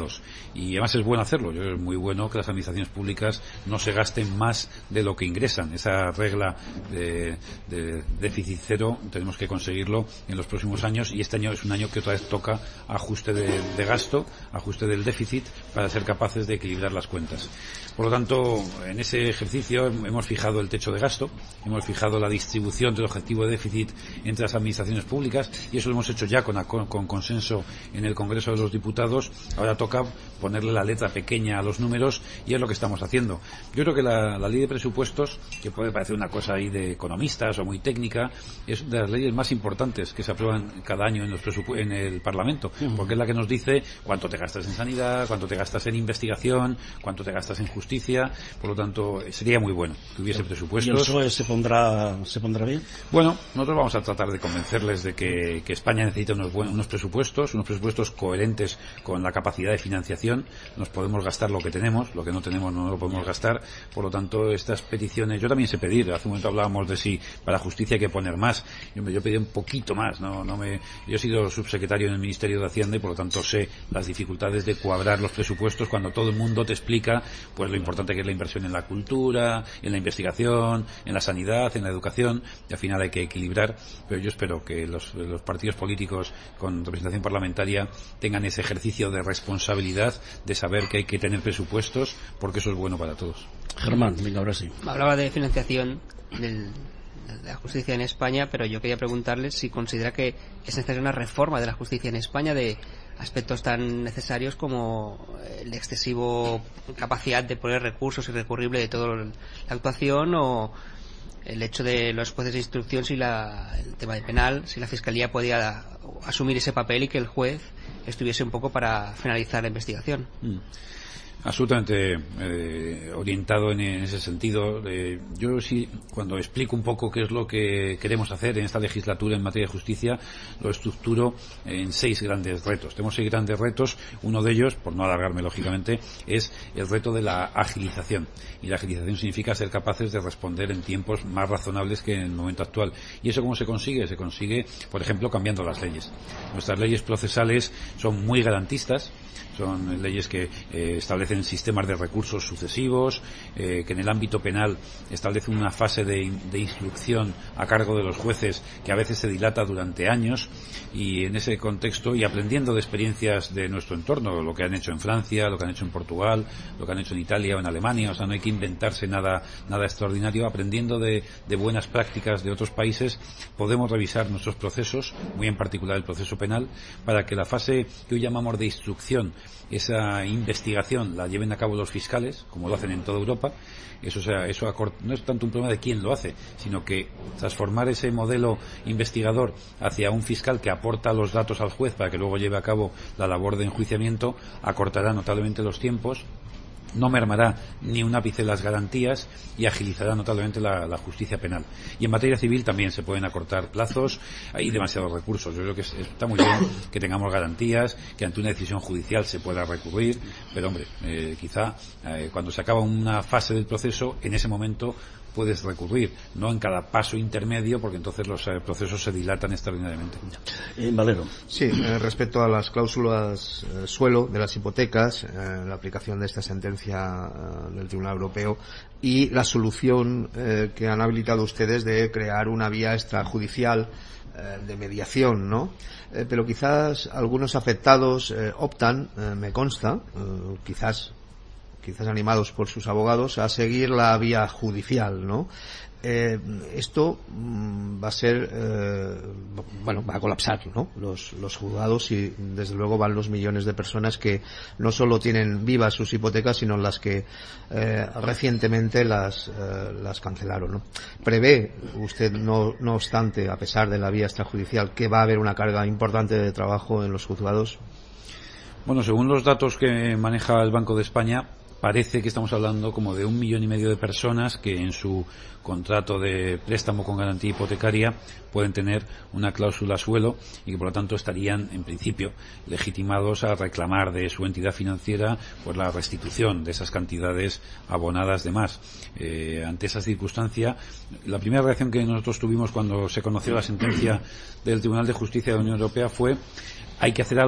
y además es bueno hacerlo. Yo, es muy bueno que las administraciones públicas no se gasten más de lo que ingresan. Esa regla de, de déficit cero tenemos que conseguirlo en los próximos años, y este año es un año que otra vez toca ajuste de, de gasto, ajuste del déficit, para ser capaces de equilibrar las cuentas. Por lo tanto, en ese ejercicio hemos fijado el techo de gasto, hemos fijado la distribución del objetivo de déficit entre las administraciones públicas, y eso lo hemos hecho ya con, con, con consenso en el Congreso de los Diputados. Ahora toca ponerle la letra pequeña a los números, y es lo que estamos haciendo. Yo creo que la, la ley de presupuestos, que puede parecer una cosa ahí de economistas o muy técnica, es de las leyes más importantes que se aprueban cada año en, los presupu- en el Parlamento, porque es la que nos dice cuánto te gastas en sanidad, cuánto te gastas en investigación, cuánto te gastas en justicia. Por lo tanto, sería muy bueno que hubiese presupuestos. ¿Y el P S O E se pondrá, se pondrá bien? Bueno, nosotros vamos a tratar de convencerles de que, que España necesita unos, buen, unos presupuestos, unos presupuestos coherentes con la capacidad de financiación. Nos podemos gastar lo que tenemos, lo que no tenemos no lo podemos gastar. Por lo tanto, estas peticiones, yo también sé pedir. Hace un momento hablábamos de si para justicia hay que poner más. Yo, yo pedí un poquito más. No, no me, yo he sido subsecretario en el Ministerio de Hacienda y por lo tanto sé las dificultades de cuadrar los presupuestos cuando todo el mundo te explica pues lo importante que es la inversión en la cultura, en la investigación, en la sanidad, en la educación, y al final hay que equilibrar. Pero yo espero que los, los partidos políticos con representación parlamentaria tengan ese ejercicio de responsabilidad de saber que hay que tener presupuestos, porque eso es bueno para todos. Germán, venga, ahora sí. Hablaba de financiación del, de la justicia en España, pero yo quería preguntarle si considera que es necesaria una reforma de la justicia en España, de aspectos tan necesarios como el excesivo capacidad de poner recursos irrecurrible de toda la actuación, o el hecho de los jueces de instrucción, si la, el tema de penal, si la Fiscalía podía asumir ese papel y que el juez estuviese un poco para finalizar la investigación. Mm. Absolutamente eh, orientado en, en ese sentido. Eh, yo sí, cuando explico un poco qué es lo que queremos hacer en esta legislatura en materia de justicia, lo estructuro en seis grandes retos. Tenemos seis grandes retos. Uno de ellos, por no alargarme lógicamente, es el reto de la agilización. Y la agilización significa ser capaces de responder en tiempos más razonables que en el momento actual. ¿Y eso cómo se consigue? Se consigue, por ejemplo, cambiando las leyes. Nuestras leyes procesales son muy garantistas. Son leyes que eh, establecen sistemas de recursos sucesivos, eh, que en el ámbito penal establecen una fase de, de instrucción a cargo de los jueces que a veces se dilata durante años, y en ese contexto, y aprendiendo de experiencias de nuestro entorno, lo que han hecho en Francia, lo que han hecho en Portugal, lo que han hecho en Italia o en Alemania, o sea, no hay que inventarse nada, nada extraordinario. Aprendiendo de, de buenas prácticas de otros países, podemos revisar nuestros procesos, muy en particular el proceso penal, para que la fase que hoy llamamos de instrucción, esa investigación, la lleven a cabo los fiscales, como lo hacen en toda Europa. Eso, o sea, eso no es tanto un problema de quién lo hace, sino que transformar ese modelo investigador hacia un fiscal que aporta los datos al juez para que luego lleve a cabo la labor de enjuiciamiento acortará notablemente los tiempos, no mermará ni un ápice las garantías y agilizará notablemente la, la justicia penal. Y en materia civil también se pueden acortar plazos, hay demasiados recursos. Yo creo que es, está muy bien que tengamos garantías, que ante una decisión judicial se pueda recurrir, pero hombre, eh, quizá eh, cuando se acaba una fase del proceso, en ese momento puedes recurrir, no en cada paso intermedio, porque entonces los eh, procesos se dilatan extraordinariamente. Eh, Valero. Sí, eh, respecto a las cláusulas eh, suelo de las hipotecas, eh, la aplicación de esta sentencia eh, del Tribunal Europeo y la solución eh, que han habilitado ustedes de crear una vía extrajudicial eh, de mediación, ¿no? Eh, pero quizás algunos afectados eh, optan, eh, me consta, eh, quizás quizás animados por sus abogados, a seguir la vía judicial, ¿no? Eh, esto mm, va a ser, eh, bueno, va a colapsar, ¿no? Los, los juzgados, y desde luego van los millones de personas que no solo tienen vivas sus hipotecas, sino las que eh, recientemente las, eh, las cancelaron, ¿no? ¿Prevé usted, no, no obstante, a pesar de la vía extrajudicial, que va a haber una carga importante de trabajo en los juzgados? Bueno, según los datos que maneja el Banco de España, parece que estamos hablando como de un millón y medio de personas que en su contrato de préstamo con garantía hipotecaria pueden tener una cláusula suelo y que por lo tanto estarían en principio legitimados a reclamar de su entidad financiera pues la restitución de esas cantidades abonadas de más. Eh, ante esa circunstancia, la primera reacción que nosotros tuvimos cuando se conoció la sentencia del Tribunal de Justicia de la Unión Europea fue: hay que hacer algo,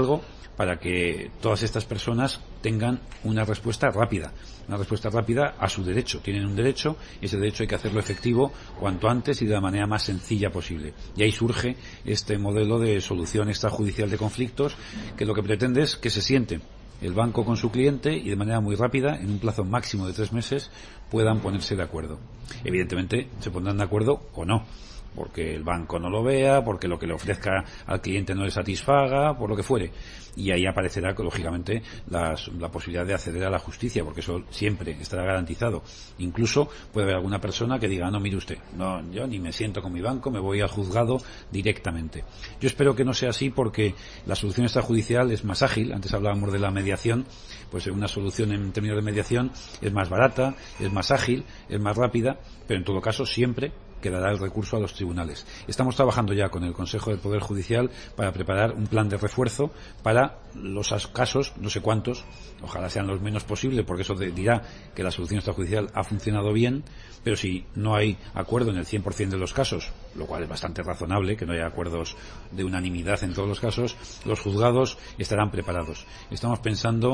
para que todas estas personas tengan una respuesta rápida, una respuesta rápida a su derecho. Tienen un derecho y ese derecho hay que hacerlo efectivo cuanto antes y de la manera más sencilla posible. Y ahí surge este modelo de solución extrajudicial de conflictos, que lo que pretende es que se siente el banco con su cliente y de manera muy rápida, en un plazo máximo de tres meses, puedan ponerse de acuerdo. Evidentemente se pondrán de acuerdo o no, porque el banco no lo vea, porque lo que le ofrezca al cliente no le satisfaga, por lo que fuere. Y ahí aparecerá, lógicamente, las, la posibilidad de acceder a la justicia, porque eso siempre estará garantizado. Incluso puede haber alguna persona que diga, no, mire usted, no, yo ni me siento con mi banco, me voy al juzgado directamente. Yo espero que no sea así, porque la solución extrajudicial es más ágil. Antes hablábamos de la mediación, pues una solución en términos de mediación es más barata, es más ágil, es más rápida, pero en todo caso siempre quedará el recurso a los tribunales. Estamos trabajando ya con el Consejo del Poder Judicial para preparar un plan de refuerzo para los casos, no sé cuántos, ojalá sean los menos posibles, porque eso dirá que la solución extrajudicial ha funcionado bien, pero si no hay acuerdo en el cien por ciento de los casos, lo cual es bastante razonable, que no haya acuerdos de unanimidad en todos los casos, los juzgados estarán preparados. Estamos pensando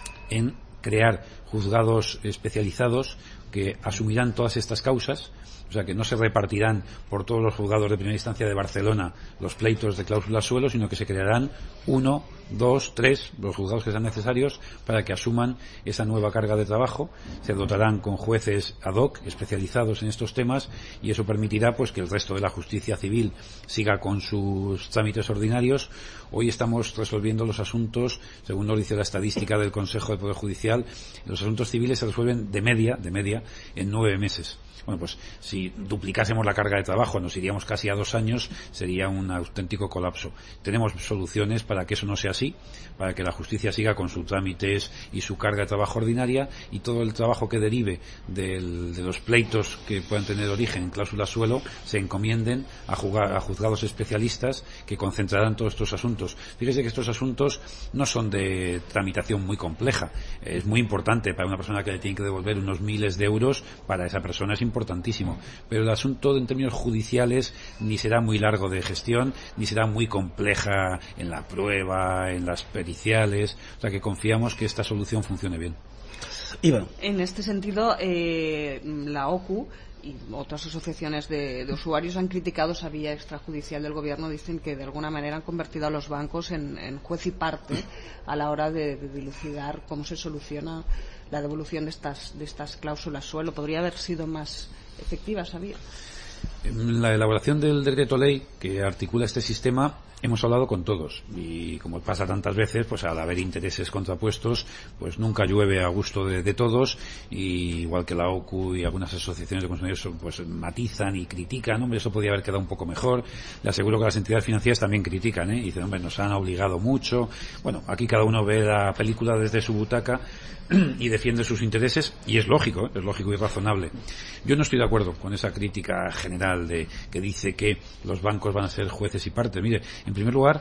en crear juzgados especializados que asumirán todas estas causas. O sea, que no se repartirán por todos los juzgados de primera instancia de Barcelona los pleitos de cláusula suelo, sino que se crearán uno, dos, tres, los juzgados que sean necesarios para que asuman esa nueva carga de trabajo. Se dotarán con jueces ad hoc, especializados en estos temas, y eso permitirá pues que el resto de la justicia civil siga con sus trámites ordinarios. Hoy estamos resolviendo los asuntos, según nos dice la estadística del Consejo del Poder Judicial, los asuntos civiles se resuelven de media, de media, en nueve meses. Bueno, pues si duplicásemos la carga de trabajo, nos iríamos casi a dos años, sería un auténtico colapso. Tenemos soluciones para que eso no sea así, para que la justicia siga con sus trámites y su carga de trabajo ordinaria, y todo el trabajo que derive del, de los pleitos que puedan tener origen en cláusula suelo se encomienden a, jugar, a juzgados especialistas que concentrarán todos estos asuntos. Fíjese que estos asuntos no son de tramitación muy compleja. Es muy importante para una persona que le tiene que devolver unos miles de euros, para esa persona es importantísimo, pero el asunto en términos judiciales ni será muy largo de gestión, ni será muy compleja en la prueba, en las periciales. O sea que confiamos que esta solución funcione bien. Iván. En este sentido, eh, la O C U y otras asociaciones de, de usuarios han criticado esa vía extrajudicial del gobierno. Dicen que de alguna manera han convertido a los bancos en, en juez y parte a la hora de, de dilucidar cómo se soluciona la devolución de estas, de estas cláusulas suelo. ¿Podría haber sido más efectiva esa vía? En la elaboración del decreto ley que articula este sistema hemos hablado con todos, y como pasa tantas veces, pues al haber intereses contrapuestos, pues nunca llueve a gusto de, de todos, y igual que la O C U y algunas asociaciones de consumidores pues matizan y critican, hombre, eso podría haber quedado un poco mejor. Le aseguro que las entidades financieras también critican, ¿eh? Y dicen, hombre, nos han obligado mucho. Bueno, aquí cada uno ve la película desde su butaca y defiende sus intereses, y es lógico, ¿eh? Es lógico y razonable. Yo no estoy de acuerdo con esa crítica general de que dice que los bancos van a ser jueces y partes. Mire, en primer lugar,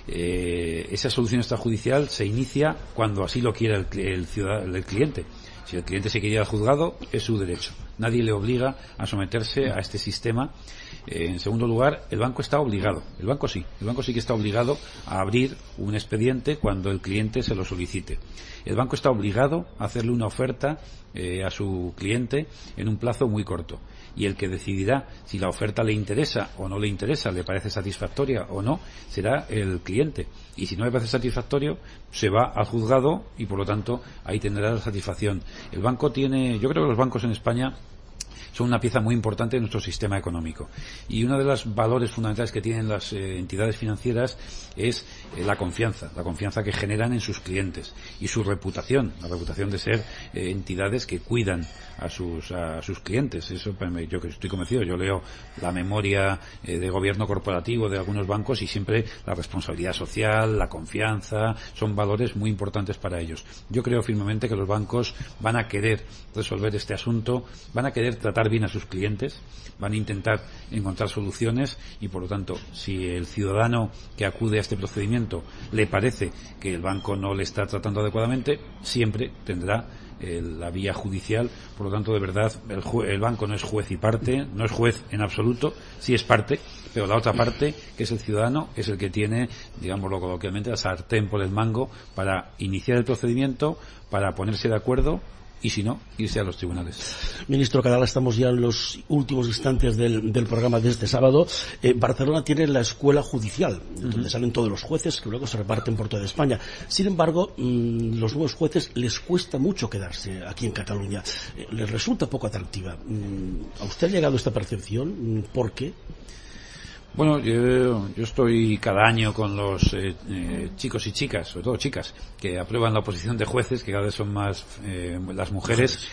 eh, esa solución extrajudicial se inicia cuando así lo quiera el, el, ciudadano, el cliente. Si el cliente se quiere ir al juzgado, es su derecho. Nadie le obliga a someterse a este sistema. Eh, en segundo lugar, el banco está obligado. El banco sí. El banco sí que está obligado a abrir un expediente cuando el cliente se lo solicite. El banco está obligado a hacerle una oferta eh, a su cliente en un plazo muy corto. Y el que decidirá si la oferta le interesa o no le interesa, le parece satisfactoria o no, será el cliente. Y si no le parece satisfactorio, se va al juzgado y, por lo tanto, ahí tendrá la satisfacción. El banco tiene, yo creo que los bancos en España son una pieza muy importante de nuestro sistema económico. Y uno de los valores fundamentales que tienen las eh, entidades financieras es eh, la confianza, la confianza que generan en sus clientes y su reputación, la reputación de ser eh, entidades que cuidan a sus a sus clientes. Eso yo que estoy convencido. Yo leo la memoria eh, de gobierno corporativo de algunos bancos y siempre la responsabilidad social, la confianza, son valores muy importantes para ellos. Yo creo firmemente que los bancos van a querer resolver este asunto, van a querer tratar bien a sus clientes, van a intentar encontrar soluciones, y por lo tanto, si el ciudadano que acude a este procedimiento le parece que el banco no le está tratando adecuadamente, siempre tendrá eh, la vía judicial. Por lo tanto, de verdad, el, jue- el banco no es juez y parte, no es juez en absoluto, sí es parte, pero la otra parte, que es el ciudadano, es el que tiene, digámoslo coloquialmente, la sartén por el mango para iniciar el procedimiento, para ponerse de acuerdo y, si no, irse a los tribunales. Ministro Cadal, estamos ya en los últimos instantes del, del programa de este sábado. Eh, Barcelona tiene la escuela judicial, uh-huh. donde salen todos los jueces que luego se reparten por toda España. Sin embargo, mmm, los nuevos jueces les cuesta mucho quedarse aquí en Cataluña. Eh, les resulta poco atractiva. Mm, ¿A usted ha llegado esta percepción? ¿Por qué? Bueno, yo, yo estoy cada año con los eh, eh, chicos y chicas, sobre todo chicas, que aprueban la oposición de jueces, que cada vez son más eh, las mujeres.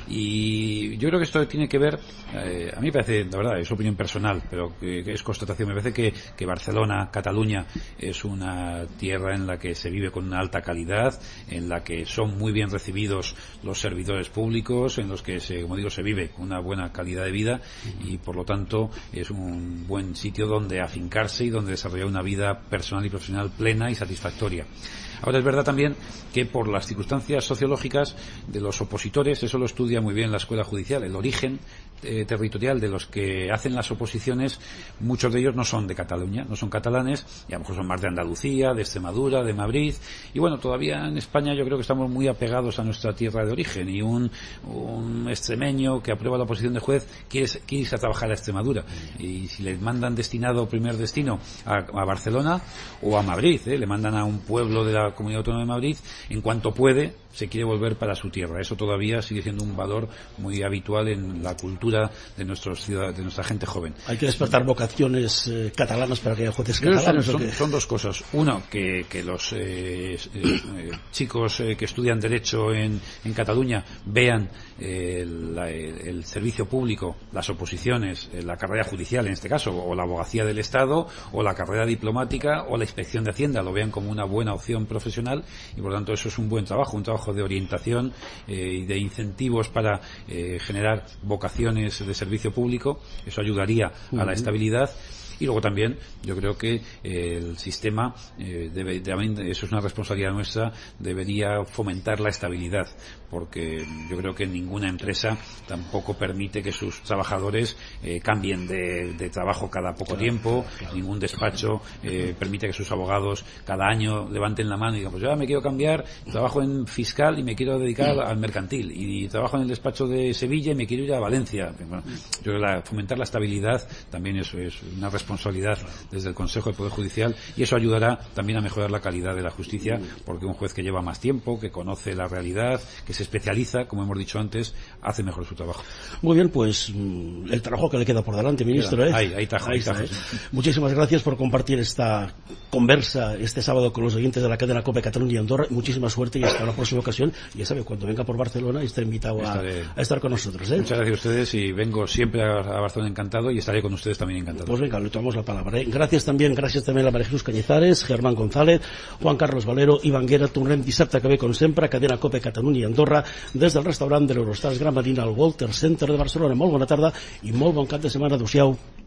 Y yo creo que esto tiene que ver, eh, a mí me parece, la verdad, es opinión personal, pero que, que es constatación, me parece que, que Barcelona, Cataluña, es una tierra en la que se vive con una alta calidad, en la que son muy bien recibidos los servidores públicos, en los que, se, como digo, se vive con una buena calidad de vida y, por lo tanto, es un buen sitio donde afincarse y donde desarrollar una vida personal y profesional plena y satisfactoria. Ahora, es verdad también que por las circunstancias sociológicas de los opositores, eso lo estudia muy bien la Escuela Judicial, el origen eh, territorial de los que hacen las oposiciones, muchos de ellos no son de Cataluña, no son catalanes, y a lo mejor son más de Andalucía, de Extremadura, de Madrid, y bueno, todavía en España yo creo que estamos muy apegados a nuestra tierra de origen, y un, un extremeño que aprueba la oposición de juez quiere, quiere irse a trabajar a Extremadura, y si le mandan destinado, primer destino, a, a Barcelona o a Madrid, ¿eh? le mandan a un pueblo de la Comunidad Autónoma de Madrid, en cuanto puede se quiere volver para su tierra. Eso todavía sigue siendo un valor muy habitual en la cultura de nuestros ciudad, de nuestra gente joven. Hay que despertar vocaciones eh, catalanas para que haya jueces catalanes. Son, son, son dos cosas. Uno, que, que los eh, eh, chicos eh, que estudian Derecho en, en Cataluña vean eh, la, el servicio público, las oposiciones, eh, la carrera judicial en este caso, o la abogacía del Estado, o la carrera diplomática, o la inspección de Hacienda, lo vean como una buena opción profesional, y por lo tanto eso es un buen trabajo, un trabajo de orientación eh, y de incentivos para eh, generar vocaciones de servicio público. Eso ayudaría a la estabilidad. Y luego también yo creo que eh, el sistema, eh, debe, debe, eso es una responsabilidad nuestra, debería fomentar la estabilidad, porque yo creo que ninguna empresa tampoco permite que sus trabajadores eh, cambien de, de trabajo cada poco claro, tiempo, claro. Ningún despacho eh, permite que sus abogados cada año levanten la mano y digan, pues yo me quiero cambiar, trabajo en fiscal y me quiero dedicar al mercantil, y trabajo en el despacho de Sevilla y me quiero ir a Valencia. Bueno, yo creo que la, fomentar la estabilidad también eso es una responsabilidad responsabilidad desde el Consejo del Poder Judicial, y eso ayudará también a mejorar la calidad de la justicia, porque un juez que lleva más tiempo, que conoce la realidad, que se especializa, como hemos dicho antes, hace mejor su trabajo. Muy bien, pues el trabajo que le queda por delante, ministro. ¿eh? Ahí, ahí tajo, ahí tajo. ¿eh? Muchísimas gracias por compartir esta conversa este sábado con los oyentes de la cadena COPE Cataluña y Andorra. Muchísima suerte y hasta la próxima ocasión. Ya sabe, cuando venga por Barcelona está invitado a, a estar con nosotros. ¿eh? Muchas gracias a ustedes, y vengo siempre a, a Barcelona encantado, y estaré con ustedes también encantado. Pues venga, le tomamos la palabra. ¿eh? Gracias también, gracias también a María Jesús Cañizares, Germán González, Juan Carlos Valero, Iván Guerra, tornem dissabte que ve com sempre, cadena COPE Catalunya i Andorra, des del restaurant de l'Eurostars Gran Medina al Walter Center de Barcelona. Molt bona tarda i molt bon cap de setmana. Adéu-siau.